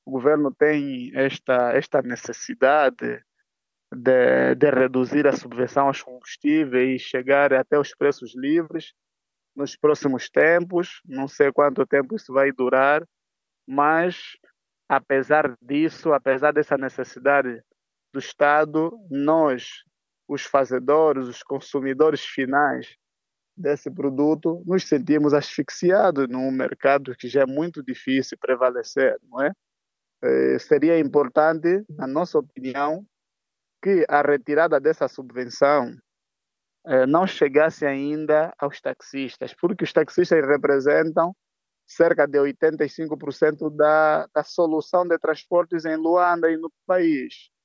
o governo tem esta necessidade de reduzir a subvenção aos combustíveis e chegar até os preços livres nos próximos tempos. Não sei quanto tempo isso vai durar, mas apesar disso, apesar dessa necessidade do Estado, nós, os fazedores, os consumidores finais desse produto, nos sentimos asfixiados num mercado que já é muito difícil prevalecer, não é? Seria importante, na nossa opinião, que a retirada dessa subvenção não chegasse ainda aos taxistas, porque os taxistas representam cerca de 85% da solução de transportes em Luanda e no país.